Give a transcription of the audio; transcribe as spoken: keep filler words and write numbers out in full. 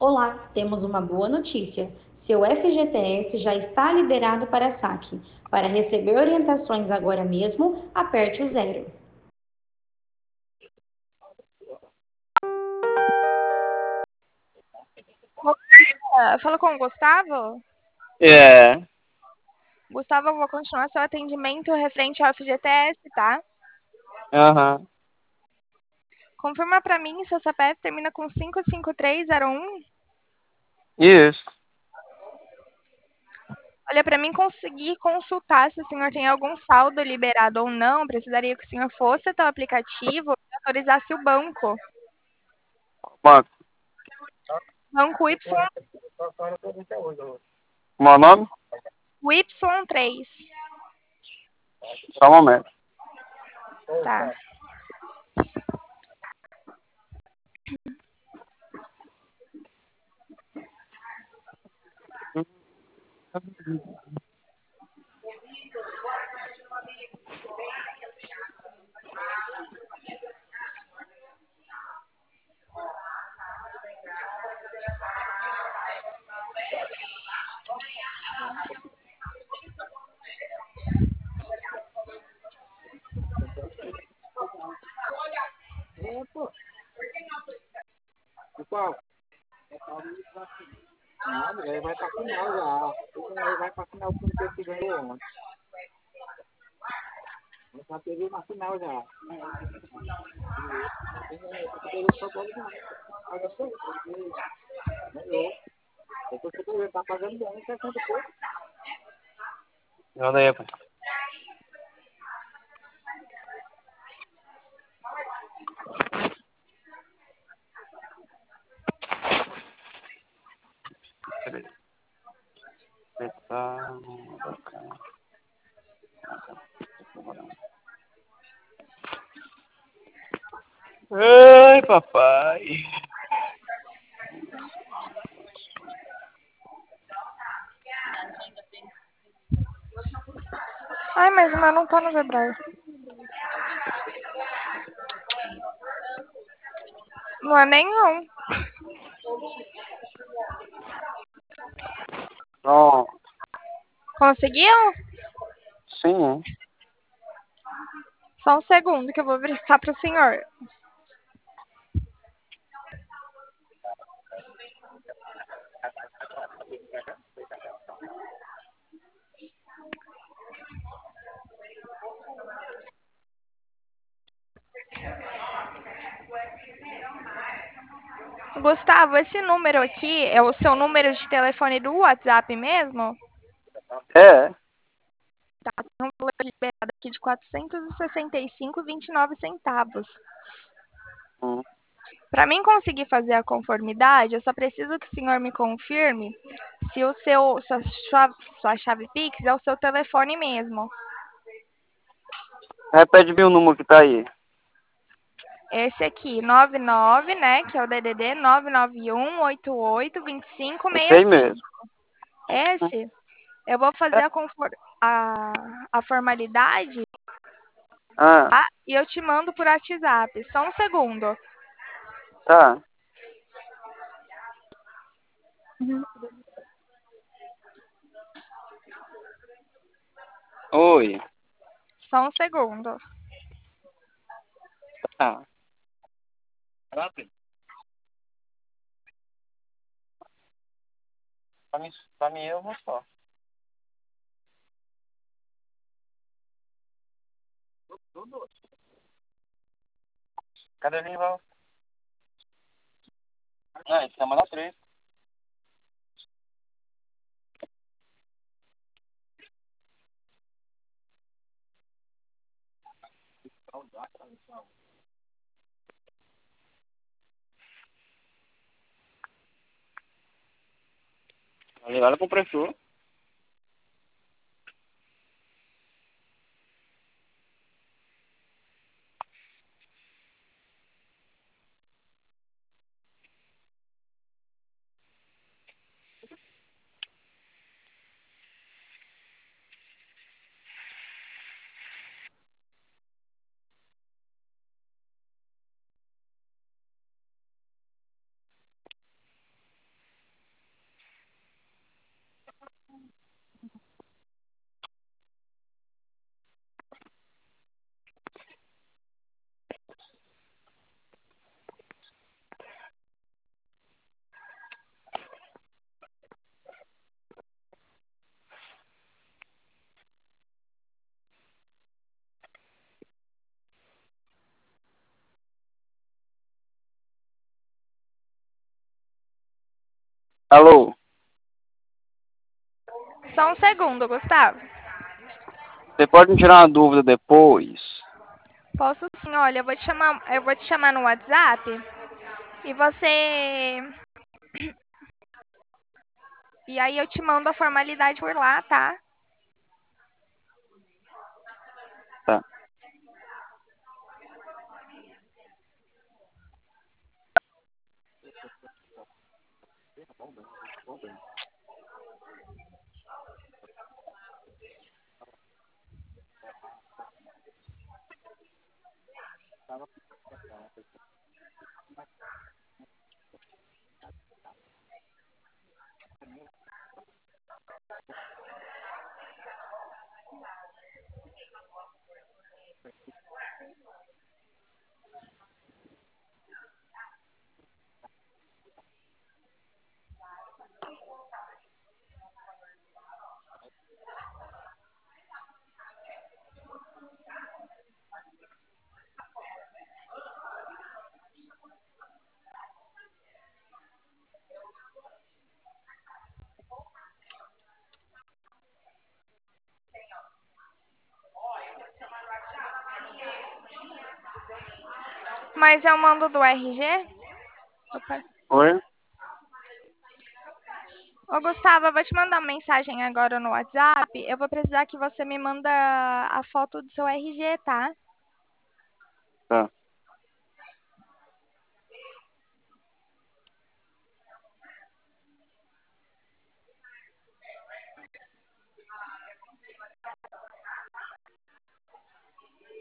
Olá, temos uma boa notícia. Seu F G T S já está liberado para saque. Para receber orientações agora mesmo, aperte o zero. Fala com o Gustavo? É. Gustavo, eu vou continuar seu atendimento referente ao F G T S, tá? Aham. Confirma pra mim se o C P F termina com cinco cinco três zero um. Isso. Olha, pra mim conseguir consultar se o senhor tem algum saldo liberado ou não, precisaria que o senhor fosse até o aplicativo e autorizasse o banco. Banco. Banco Y, Meu nome? o Y três. Só um momento. Tá. Pessoal, nada, ele vai para final já. Ele vai para final com o que ele ganhou ontem. Ele já teve na final já. Ele só pode ganhar. Olha só, ele ganhou. Depois que ele está pagando bem, sessenta e pouco. Olha aí, pai. Ai, papai. Ai, mas o meu não tá no Sebrae. Não é nenhum. Não. Conseguiu? Sim. Só um segundo que eu vou verificar pro senhor. Gustavo, esse número aqui é o seu número de telefone do WhatsApp mesmo? É. Tem um valor liberado aqui de quatrocentos e sessenta e cinco vírgula vinte e nove centavos. Hum. Para mim conseguir fazer a conformidade, eu só preciso que o senhor me confirme se o seu sua chave, sua chave Pix é o seu telefone mesmo. Repete o número que tá aí. Esse aqui, noventa e nove, né, que é o D D D nove nove um oito oito dois cinco Esse aí seis cinco. mesmo. Esse, eu vou fazer a, confor a, a formalidade, Ah, tá? E eu te mando por WhatsApp. Só um segundo. tá. Oi. Só um segundo. Tá. Pra mim, pra mim eu vou só. Cadê o rival? Ah, esse é uma três. Levaram pro professor. Alô? Só um segundo, Gustavo. Você pode me tirar uma dúvida depois? Posso sim, olha, eu vou te chamar, eu vou te chamar no WhatsApp e você. E aí eu te mando a formalidade por lá, tá? Tá. Mas eu mando do R G? Opa. Oi? Ô, Gustavo, eu vou te mandar uma mensagem agora no WhatsApp. Eu vou precisar que você me manda a foto do seu R G, tá? Tá.